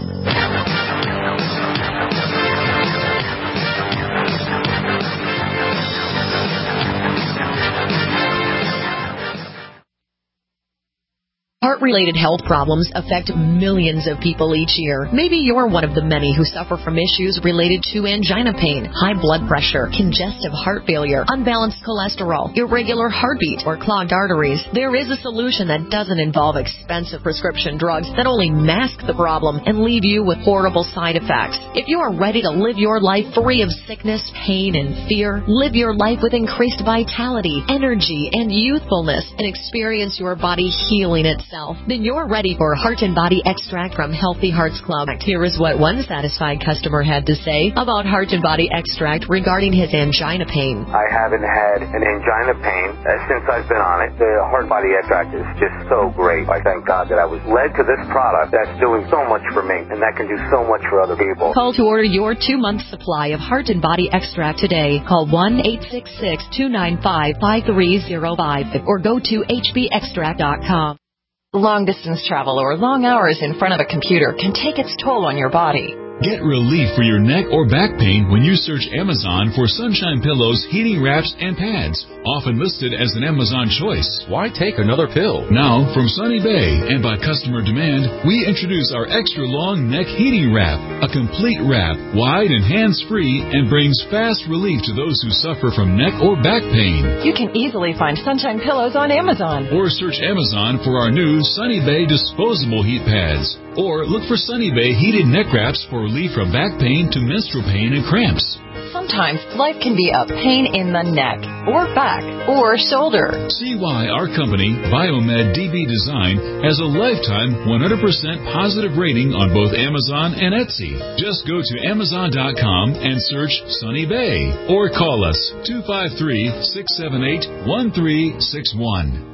Heart-related health problems affect millions of people each year. Maybe you're one of the many who suffer from issues related to angina pain, high blood pressure, congestive heart failure, unbalanced cholesterol, irregular heartbeat, or clogged arteries. There is a solution that doesn't involve expensive prescription drugs that only mask the problem and leave you with horrible side effects. If you are ready to live your life free of sickness, pain, and fear, live your life with increased vitality, energy, and youthfulness, and experience your body healing itself, then you're ready for Heart and Body Extract from Healthy Hearts Club. Here is what one satisfied customer had to say about Heart and Body Extract regarding his angina pain. I haven't had an angina pain uh, since I've been on it. The Heart Body Extract is just so great. I thank God that I was led to this product that's doing so much for me, and that can do so much for other people. Call to order your two-month supply of Heart and Body Extract today. Call one eight six six, two nine five, five three zero five or go to h b extract dot com. Long-distance travel or long hours in front of a computer can take its toll on your body. Get relief for your neck or back pain when you search Amazon for Sunshine Pillows, heating wraps, and pads, often listed as an Amazon choice. Why take another pill? Now, from Sunny Bay and by customer demand, we introduce our extra long neck heating wrap, a complete wrap, wide and hands-free, and brings fast relief to those who suffer from neck or back pain. You can easily find Sunshine Pillows on Amazon. Or search Amazon for our new Sunny Bay disposable heat pads. Or look for Sunny Bay heated neck wraps for relief from back pain to menstrual pain and cramps. Sometimes life can be a pain in the neck, or back, or shoulder. See why our company, Biomed D B Design, has a lifetime one hundred percent positive rating on both Amazon and Etsy. Just go to amazon dot com and search Sunny Bay. Or call us two five three, six seven eight, one three six one.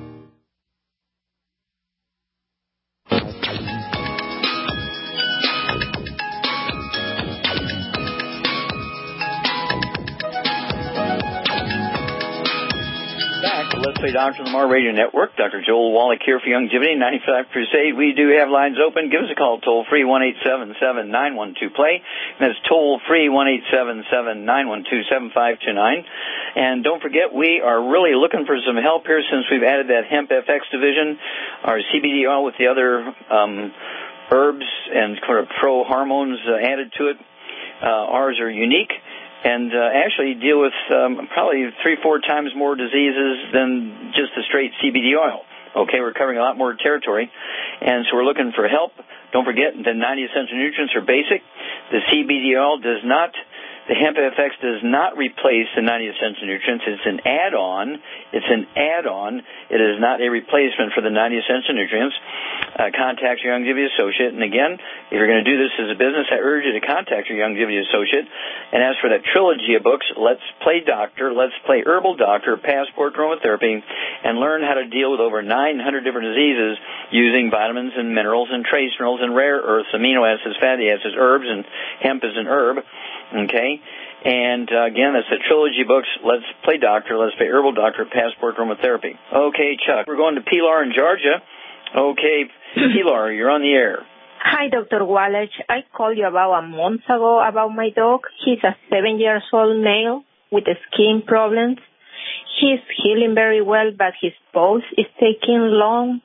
Let's Play Doctor on the Mar Radio Network. Doctor Joel Wallach here for Youngevity, ninety-five Crusade. We do have lines open. Give us a call toll-free, one eight seven seven, nine one two, play. That's toll-free, one eight seven seven, nine one two, seven five two nine. And don't forget, we are really looking for some help here since we've added that Hemp F X division, our C B D oil with the other um, herbs and kind of pro hormones uh, added to it. Uh, ours are unique and uh, actually deal with um, probably three, four times more diseases than just the straight C B D oil. Okay, we're covering a lot more territory, and so we're looking for help. Don't forget, the ninety essential nutrients are basic. The C B D oil does not, the Hemp F X does not replace the ninety essential nutrients. It's an add-on. It's an add-on. It is not a replacement for the ninety essential nutrients. Uh, contact your Youngevity associate. And again, if you're going to do this as a business, I urge you to contact your Youngevity associate and ask for that trilogy of books, Let's Play Doctor, Let's Play Herbal Doctor, Passport Aromatherapy, and learn how to deal with over nine hundred different diseases using vitamins and minerals and trace minerals and rare earths, amino acids, fatty acids, herbs, and hemp is an herb. Okay? And, uh, again, that's the trilogy books, Let's Play Doctor, Let's Play Herbal Doctor, Passport Aromatherapy. Okay, Chuck, we're going to Pilar in Georgia. Okay, Pilar, you're on the air. Hi, Doctor Wallach. I called you about a month ago about my dog. He's a seven years old male with skin problems. He's healing very well, but his pulse is taking long.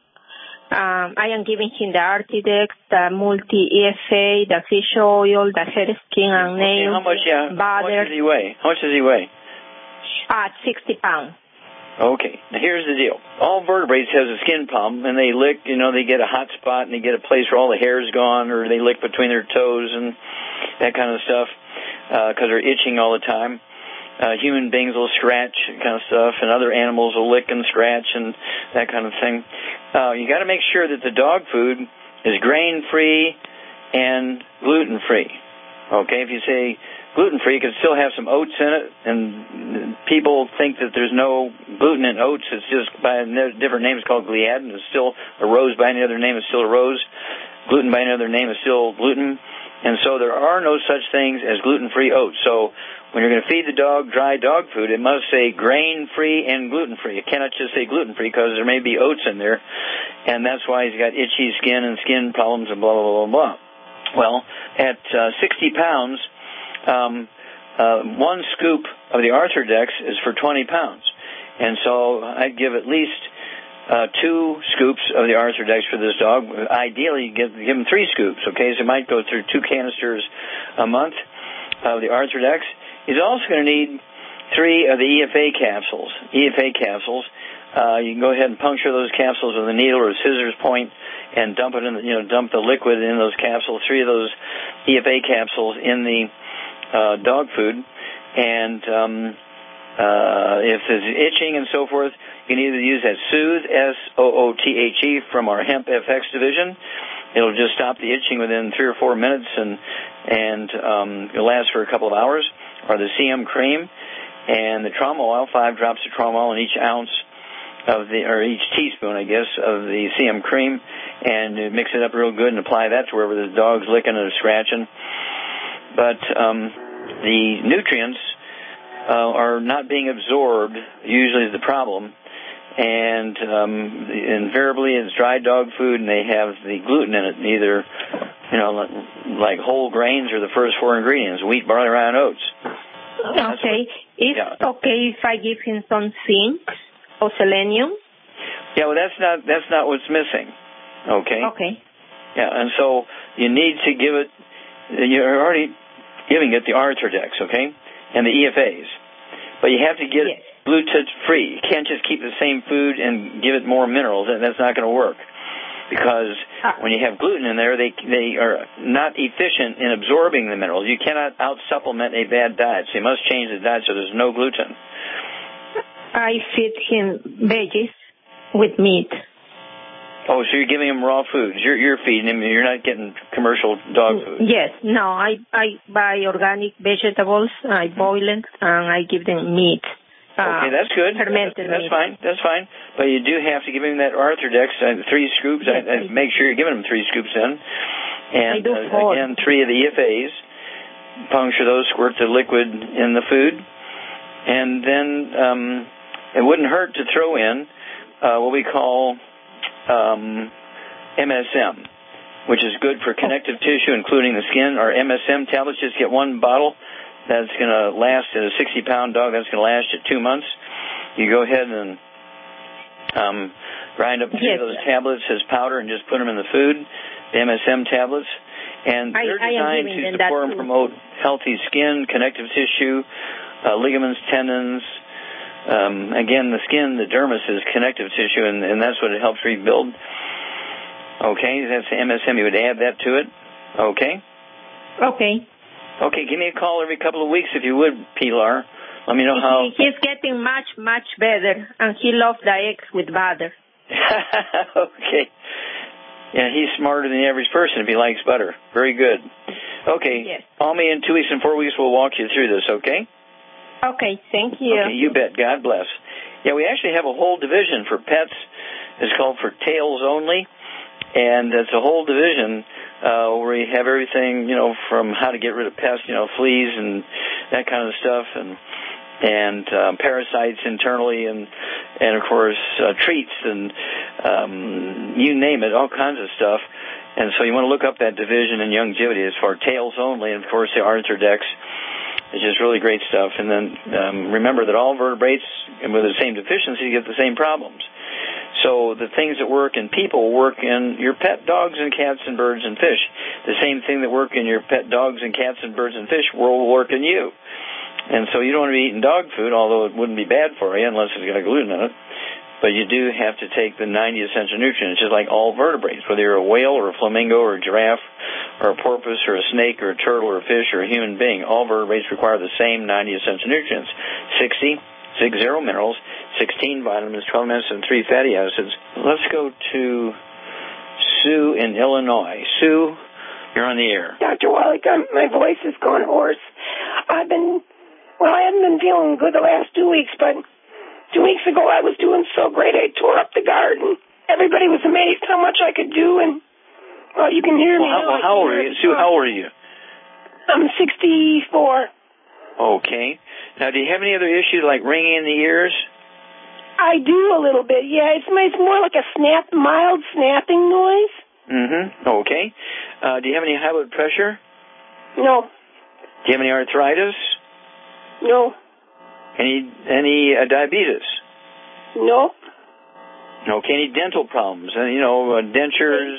Um, I am giving him the Artidex, the multi-E F A, the fish oil, the hair, skin, and nails. Okay, how much, yeah, how much does he weigh? How much does he weigh? Uh, sixty pounds. Okay, now here's the deal. All vertebrates have a skin problem, and they lick, you know, they get a hot spot, and they get a place where all the hair's gone, or they lick between their toes and that kind of stuff, because uh, they're itching all the time. Uh, human beings will scratch kind of stuff, and other animals will lick and scratch and that kind of thing. Uh, you got to make sure that the dog food is grain-free and gluten-free. Okay, if you say gluten-free, you can still have some oats in it, and people think that there's no gluten in oats. It's just by a different name. It's called gliadin. It's still a rose by any other name. It's still a rose. Gluten by any other name is still gluten. And so there are no such things as gluten-free oats. So when you're going to feed the dog dry dog food, it must say grain-free and gluten-free. It cannot just say gluten-free because there may be oats in there, and that's why he's got itchy skin and skin problems and blah, blah, blah, blah. Well, at uh, sixty pounds, um, uh, one scoop of the Arthrodex is for twenty pounds. And so I'd give at least Uh, two scoops of the Arthrodex for this dog. Ideally, give, give him three scoops, okay? So he might go through two canisters a month of the Arthrodex. He's also going to need three of the E F A capsules. E F A capsules. Uh, you can go ahead and puncture those capsules with a needle or a scissors point and dump it in, the, you know, dump the liquid in those capsules. Three of those E F A capsules in the uh, dog food. And um, uh, if there's itching and so forth, you can either use that Soothe, S O O T H E, from our Hemp F X division. It'll just stop the itching within three or four minutes, and and um, it'll last for a couple of hours. Or the C M cream and the trauma oil, five drops of trauma oil in each ounce of the, or each teaspoon, I guess, of the C M cream, and mix it up real good and apply that to wherever the dog's licking or scratching. But um, the nutrients uh, are not being absorbed, usually is the problem. And um, invariably it's dry dog food, and they have the gluten in it, either, you know, like whole grains or the first four ingredients, wheat, barley, rye, and oats. Okay. Is yeah. okay if I give him some zinc or selenium? Yeah, well, that's not that's not what's missing. Okay. Okay. Yeah, and so you need to give it. You're already giving it the Arthrodex, okay, and the E F As, but you have to get yes. it gluten-free. You can't just keep the same food and give it more minerals, and that's not going to work. Because when you have gluten in there, they they are not efficient in absorbing the minerals. You cannot out-supplement a bad diet, so you must change the diet so there's no gluten. I feed him veggies with meat. Oh, so you're giving him raw foods. You're you're feeding him. You're not getting commercial dog food. Yes. No, I, I buy organic vegetables, I boil it, and I give them meat. Okay, that's good. Fermented that's meat. fine. That's fine. But you do have to give him that Arthrodex, uh, three scoops. Yes, I, I make sure you're giving him three scoops then. And I do uh, four. again, three of the E F As. Puncture those, squirt the liquid in the food. And then um, it wouldn't hurt to throw in uh, what we call um, M S M, which is good for connective tissue, including the skin. Our M S M tablets, just get one bottle. That's going to last at a sixty-pound dog. That's going to last you two months. You go ahead and um, grind up three yes. of those tablets as powder and just put them in the food, the M S M tablets. And I, they're I designed to support and promote healthy skin, connective tissue, uh, ligaments, tendons. Um, again, the skin, the dermis is connective tissue, and, and that's what it helps rebuild. Okay, that's the M S M. You would add that to it. Okay? Okay. Okay, give me a call every couple of weeks if you would, Pilar. Let me know how... He, he's getting much, much better, and he loves the eggs with butter. Okay. Yeah, he's smarter than the average person if he likes butter. Very good. Okay, yes. Call me in two weeks and four weeks. We'll walk you through this, okay? Okay, thank you. Okay, you bet. God bless. Yeah, we actually have a whole division for pets. It's called For Tails Only, and it's a whole division uh, where we have everything, you know, from how to get rid of pests, you know, fleas and that kind of stuff, and and um, parasites internally, and and of course uh, treats and um, you name it, all kinds of stuff. And so you want to look up that division in Youngevity. It's For Tails Only, and of course the Arthrodex. It's just really great stuff. And then um, remember that all vertebrates and with the same deficiency get the same problems. So the things that work in people work in your pet dogs and cats and birds and fish. The same thing that work in your pet dogs and cats and birds and fish will work in you. And so you don't want to be eating dog food, although it wouldn't be bad for you unless it's got a gluten in it. But you do have to take the ninety essential nutrients, just like all vertebrates, whether you're a whale or a flamingo or a giraffe or a porpoise or a snake or a turtle or a fish or a human being. All vertebrates require the same ninety essential nutrients. sixty, six zero minerals, sixteen vitamins, twelve minutes, and three fatty acids. Let's go to Sue in Illinois. Sue, you're on the air. Doctor Wallach, I'm, my voice is going hoarse. I've been, well, I haven't been feeling good the last two weeks, but two weeks ago I was doing so great I tore up the garden. Everybody was amazed how much I could do, and, well, you can hear well, me how, now. Well, how old are you? Sue, how old are you? I'm sixty-four. Okay. Now, do you have any other issues like ringing in the ears? I do a little bit, yeah. It's, it's more like a snap, mild snapping noise. Mm-hmm. Okay. Uh, do you have any high blood pressure? No. Do you have any arthritis? No. Any any uh, diabetes? No. Okay. Any dental problems? Uh, you know, uh, dentures?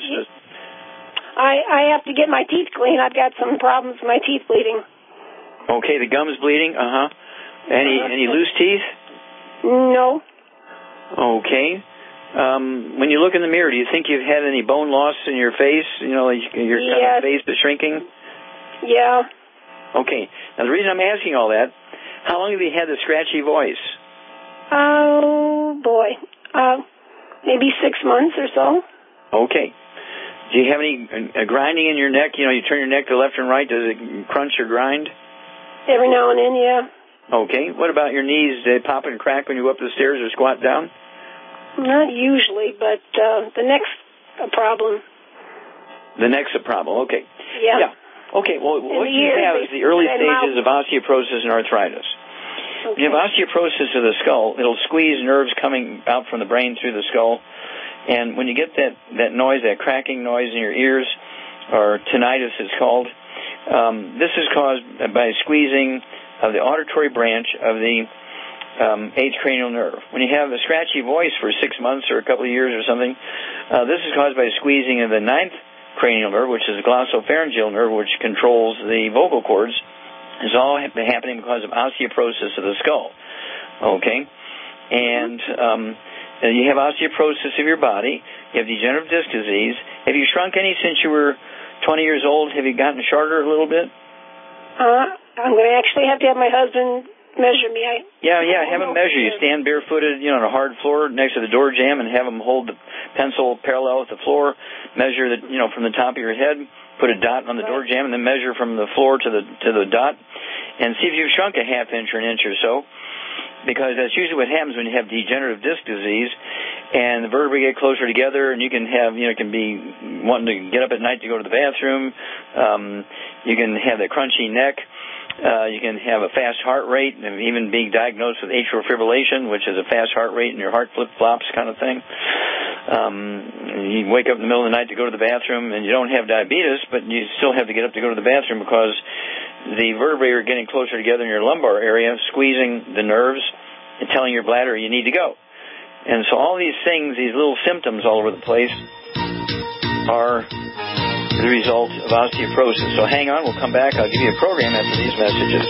I I have to get my teeth clean. I've got some problems with my teeth bleeding. Okay, the gums bleeding. Uh huh. Any uh-huh. any loose teeth? No. Okay. Um, when you look in the mirror, do you think you've had any bone loss in your face? You know, like your yes. kind of face is shrinking? Yeah. Okay. Now, the reason I'm asking all that, how long have you had the scratchy voice? Oh, boy. Uh, maybe six months or so. Okay. Do you have any uh, grinding in your neck? You know, you turn your neck to left and right. Does it crunch or grind? Every now and then, yeah. Okay. What about your knees? Do they pop and crack when you go up the stairs or squat down? Not usually, but uh, the neck's a problem. The neck's a problem. Okay. Yeah. Yeah. Okay. Well, in what you have is the early stages of osteoporosis and arthritis. Okay. You have osteoporosis of the skull. It'll squeeze nerves coming out from the brain through the skull. And when you get that, that noise, that cracking noise in your ears, or tinnitus it's called, um, this is caused by squeezing of the auditory branch of the um, eighth cranial nerve. When you have a scratchy voice for six months or a couple of years or something, uh, this is caused by squeezing of the ninth cranial nerve, which is the glossopharyngeal nerve, which controls the vocal cords. It's all happening because of osteoporosis of the skull. Okay? And um, you have osteoporosis of your body. You have degenerative disc disease. Have you shrunk any since you were twenty years old? Have you gotten shorter a little bit? Uh, I'm going to actually have to have my husband measure me. I, yeah, yeah, have him measure you. Stand barefooted, you know, on a hard floor next to the door jamb, and have him hold the pencil parallel with the floor. Measure the, you know, from the top of your head. Put a dot on the door jamb, and then measure from the floor to the to the dot, and see if you've shrunk a half inch or an inch or so. Because that's usually what happens when you have degenerative disc disease, and the vertebrae get closer together, and you can have, you know, it can be wanting to get up at night to go to the bathroom. Um, you can have that crunchy neck. Uh, you can have a fast heart rate and even being diagnosed with atrial fibrillation, which is a fast heart rate and your heart flip-flops kind of thing. Um, you wake up in the middle of the night to go to the bathroom, and you don't have diabetes, but you still have to get up to go to the bathroom because the vertebrae are getting closer together in your lumbar area, squeezing the nerves and telling your bladder you need to go. And so all these things, these little symptoms all over the place, are the result of osteoporosis. So hang on, we'll come back. I'll give you a program after these messages.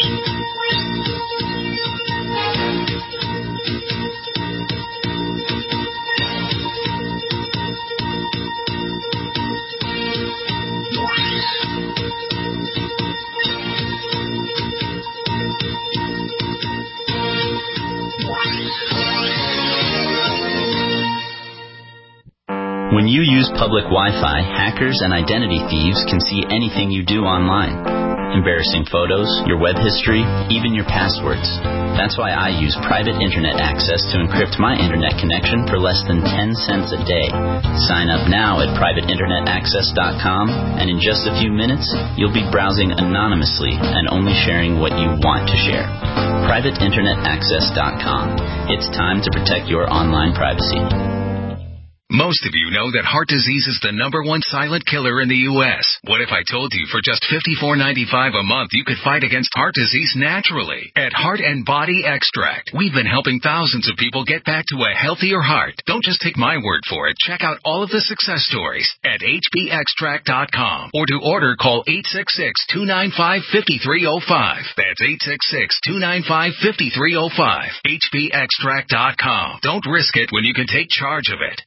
When you use public Wi-Fi, hackers and identity thieves can see anything you do online. Embarrassing photos, your web history, even your passwords. That's why I use private internet access to encrypt my internet connection for less than ten cents a day. Sign up now at private internet access dot com, and in just a few minutes, you'll be browsing anonymously and only sharing what you want to share. private internet access dot com. It's time to protect your online privacy. Most of you know that heart disease is the number one silent killer in the U S What if I told you for just fifty-four ninety-five a month you could fight against heart disease naturally? At Heart and Body Extract, we've been helping thousands of people get back to a healthier heart. Don't just take my word for it. Check out all of the success stories at H B extract dot com, or to order, call eight six six, two nine five, five three zero five. That's eight six six, two nine five, five three zero five. H B extract dot com. Don't risk it when you can take charge of it.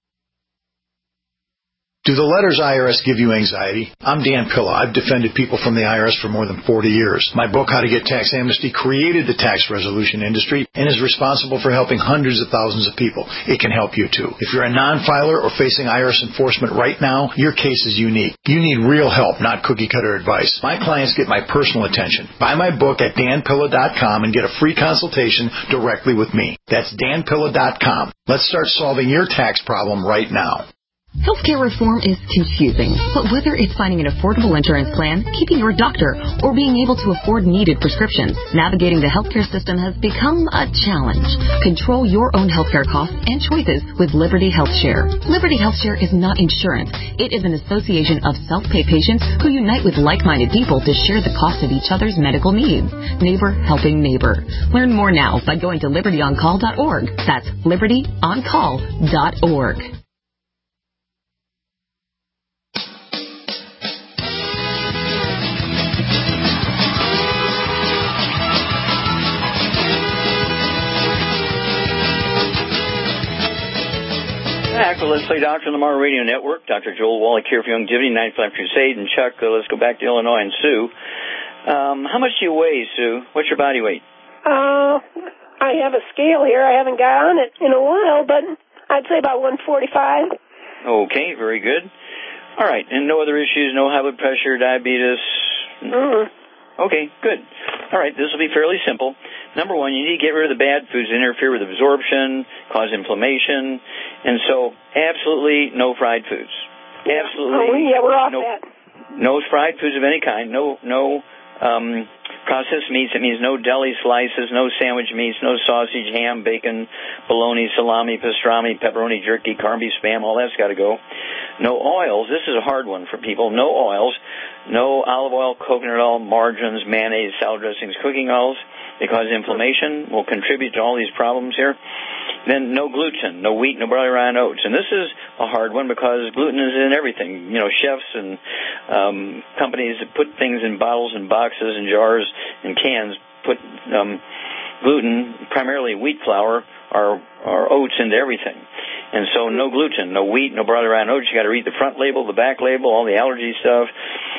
Do the letters I R S give you anxiety? I'm Dan Pilla. I've defended people from the I R S for more than forty years. My book, How to Get Tax Amnesty, created the tax resolution industry and is responsible for helping hundreds of thousands of people. It can help you, too. If you're a non-filer or facing I R S enforcement right now, your case is unique. You need real help, not cookie-cutter advice. My clients get my personal attention. Buy my book at dan pilla dot com and get a free consultation directly with me. That's dan pilla dot com. Let's start solving your tax problem right now. Healthcare reform is confusing, but whether it's finding an affordable insurance plan, keeping your doctor, or being able to afford needed prescriptions, navigating the healthcare system has become a challenge. Control your own healthcare costs and choices with Liberty HealthShare. Liberty HealthShare is not insurance. It is an association of self-pay patients who unite with like-minded people to share the cost of each other's medical needs. Neighbor helping neighbor. Learn more now by going to liberty on call dot org. That's liberty on call dot org. Back with Let's Play Doctor on the Mar Radio Network. Doctor Joel Wallach here for Youngevity, Ninth Life Crusade. And Chuck, uh, let's go back to Illinois and Sue. Um, how much do you weigh, Sue? What's your body weight? Uh, I have a scale here. I haven't got on it in a while, but I'd say about one forty-five. Okay, very good. All right, and no other issues, no high blood pressure, diabetes? Mm-hmm. Okay, good. All right, this will be fairly simple. Number one, you need to get rid of the bad foods that interfere with absorption, cause inflammation, and so absolutely no fried foods. Absolutely. Oh, yeah, we're off no, that. No fried foods of any kind. No, no um, processed meats. That means no deli slices, no sandwich meats, no sausage, ham, bacon, bologna, salami, pastrami, pepperoni, jerky, corned beef, spam. All that's got to go. No oils. This is a hard one for people. No oils. No olive oil, coconut oil, margarines, mayonnaise, salad dressings, cooking oils. They cause inflammation, will contribute to all these problems here. Then no gluten, no wheat, no barley, rye, and oats. And this is a hard one because gluten is in everything. You know, chefs and um, companies that put things in bottles and boxes and jars and cans put um, gluten, primarily wheat flour, or, or oats into everything. And so no gluten, no wheat, no barley, rye, and oats. You got to read the front label, the back label, all the allergy stuff.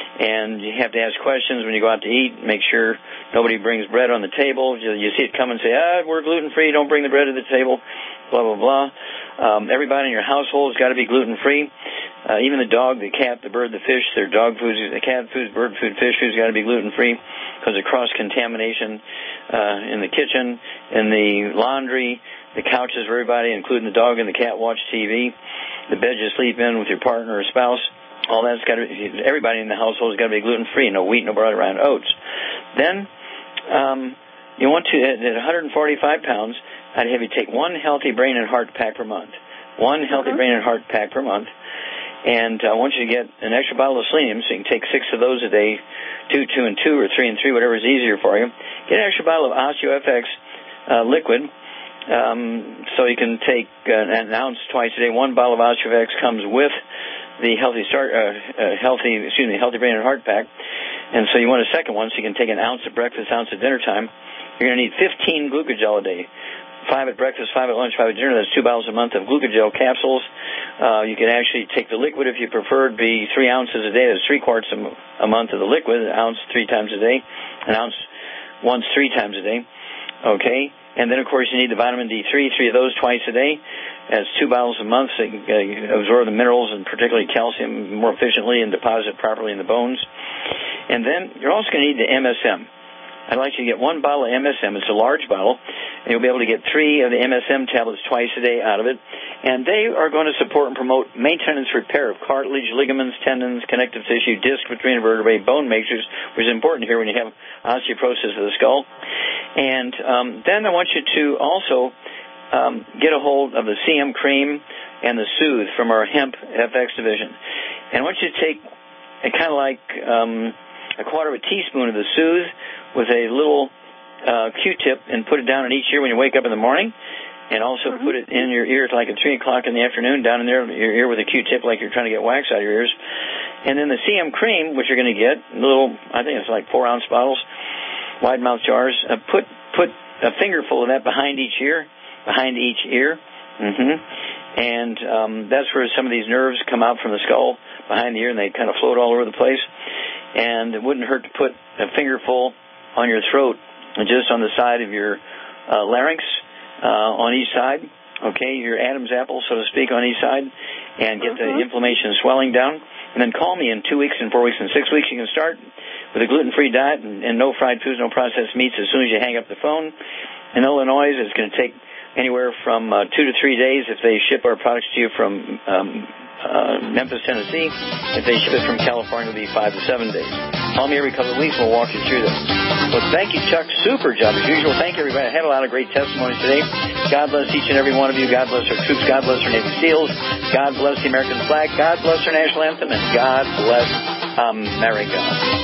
And you have to ask questions when you go out to eat. Make sure nobody brings bread on the table. You see it come and say, ah, we're gluten-free. Don't bring the bread to the table, blah, blah, blah. Um, everybody in your household has got to be gluten-free. Uh, even the dog, the cat, the bird, the fish, their dog food, the cat food, bird food, fish food has got to be gluten-free because of cross-contamination uh, in the kitchen, in the laundry, the couches for everybody, including the dog and the cat watch T V, the bed you sleep in with your partner or spouse. All that's got to be, everybody in the household has got to be gluten-free. No wheat, no barley, rye, and oats. Then um, you want to, at one hundred forty-five pounds, I'd have you take one healthy brain and heart pack per month. One healthy mm-hmm. brain and heart pack per month. And I want you to get an extra bottle of selenium, so you can take six of those a day, two, two, and two, or three and three, whatever is easier for you. Get an extra bottle of OsteoFX uh, liquid, um, so you can take uh, an ounce twice a day. One bottle of OsteoFX comes with the healthy start, uh, uh, healthy, excuse me, healthy brain and heart pack, and so you want a second one, so you can take an ounce at breakfast, ounce at dinner time. You're going to need fifteen glucogel a day. Five at breakfast, five at lunch, five at dinner. That's two bottles a month of glucogel capsules. Uh, you can actually take the liquid if you prefer. It'd be three ounces a day. That's three quarts a, m- a month of the liquid. An ounce three times a day. An ounce once three times a day. Okay. And then, of course, you need the vitamin D three, three of those twice a day. That's two bottles a month, so you can uh, absorb the minerals and particularly calcium more efficiently and deposit properly in the bones. And then you're also going to need the M S M. I'd like you to get one bottle of M S M. It's a large bottle, and you'll be able to get three of the M S M tablets twice a day out of it. And they are going to support and promote maintenance repair of cartilage, ligaments, tendons, connective tissue, disc between vertebrae, bone matrix, which is important here when you have osteoporosis of the skull. And um, then I want you to also um, get a hold of the C M cream and the Soothe from our Hemp F X division. And I want you to take a kind of like um, a quarter of a teaspoon of the Soothe with a little uh, Q-tip and put it down in each ear when you wake up in the morning, and also mm-hmm. put it in your ear like at three o'clock in the afternoon, down in there your ear with a Q-tip like you're trying to get wax out of your ears. And then the C M cream, which you're going to get, little, I think it's like four-ounce bottles, wide-mouth jars. Uh, put put a fingerful of that behind each ear, behind each ear. Mm-hmm. And um, that's where some of these nerves come out from the skull behind the ear, and they kind of float all over the place. And it wouldn't hurt to put a fingerful on your throat, just on the side of your uh, larynx, uh, on each side, okay, your Adam's apple, so to speak, on each side, and get mm-hmm. the inflammation and swelling down. And then call me in two weeks and four weeks and six weeks. You can start with a gluten-free diet and, and no fried foods, no processed meats as soon as you hang up the phone. In Illinois, it's going to take anywhere from uh, two to three days if they ship our products to you from um, uh, Memphis, Tennessee. If they ship it from California, it'll be five to seven days. Call me every couple of weeks. We'll walk you through this. Well, thank you, Chuck. Super job as usual. Thank you, everybody. I had a lot of great testimonies today. God bless each and every one of you. God bless our troops. God bless our Navy SEALs. God bless the American flag. God bless our national anthem. And God bless America.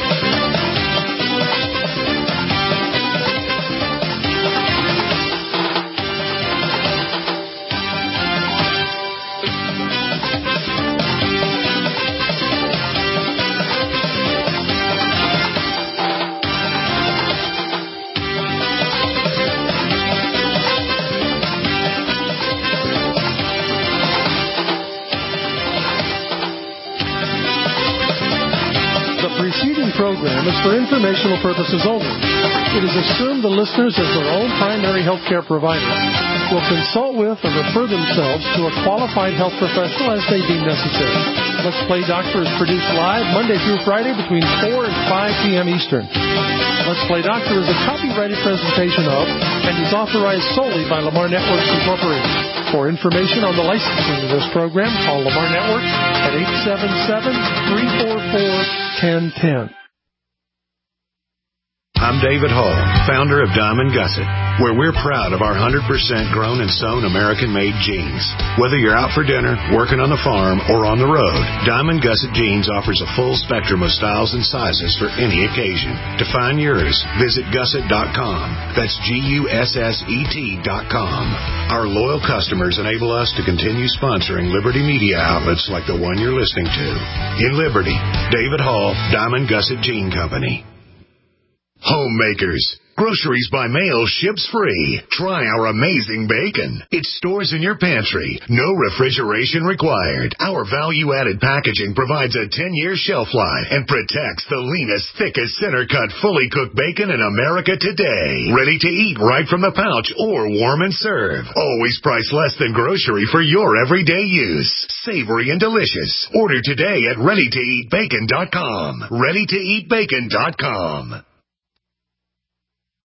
Program is for informational purposes only. It is assumed the listeners, as their own primary health care provider, will consult with or refer themselves to a qualified health professional as they deem necessary. Let's Play Doctor is produced live Monday through Friday between four and five p.m. Eastern. Let's Play Doctor is a copyrighted presentation of and is authorized solely by Lamar Networks Incorporated. For information on the licensing of this program, call Lamar Networks at eight seven seven, three four four, one zero one zero. I'm David Hall, founder of Diamond Gusset, where we're proud of our one hundred percent grown and sewn American-made jeans. Whether you're out for dinner, working on the farm, or on the road, Diamond Gusset Jeans offers a full spectrum of styles and sizes for any occasion. To find yours, visit gusset dot com. That's G U S S E T dot com. Our loyal customers enable us to continue sponsoring Liberty media outlets like the one you're listening to. In Liberty, David Hall, Diamond Gusset Jean Company. Homemakers. Groceries by mail ships free. Try our amazing bacon. It stores in your pantry. No refrigeration required. Our value-added packaging provides a ten-year shelf life and protects the leanest, thickest, center-cut, fully cooked bacon in America today. Ready to eat right from the pouch or warm and serve. Always priced less than grocery for your everyday use. Savory and delicious. Order today at ready to eat bacon dot com. ready to eat bacon dot com.